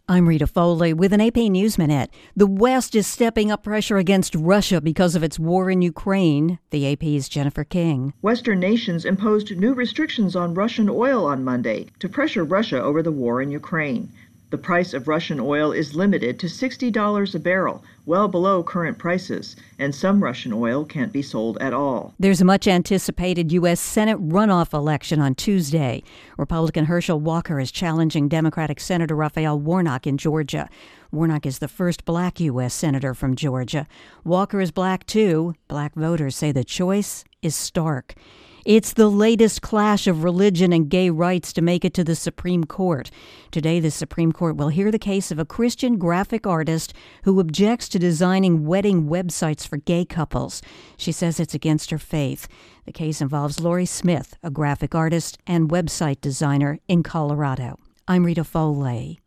I'm Rita Foley with an AP News Minute. The West is stepping up pressure against Russia because of its war in Ukraine. The AP's Jennifer King. Western nations imposed new restrictions on Russian oil on Monday to pressure Russia over the war in Ukraine. The price of Russian oil is limited to $60 a barrel, well below current prices, and some Russian oil can't be sold at all. There's a much-anticipated U.S. Senate runoff election on Tuesday. Republican Herschel Walker is challenging Democratic Senator Raphael Warnock in Georgia. Warnock is the first black U.S. senator from Georgia. Walker is black, too. Black voters say the choice is stark. It's the latest clash of religion and gay rights to make it to the Supreme Court. Today, the Supreme Court will hear the case of a Christian graphic artist who objects to designing wedding websites for gay couples. She says it's against her faith. The case involves Lori Smith, a graphic artist and website designer in Colorado. I'm Rita Foley.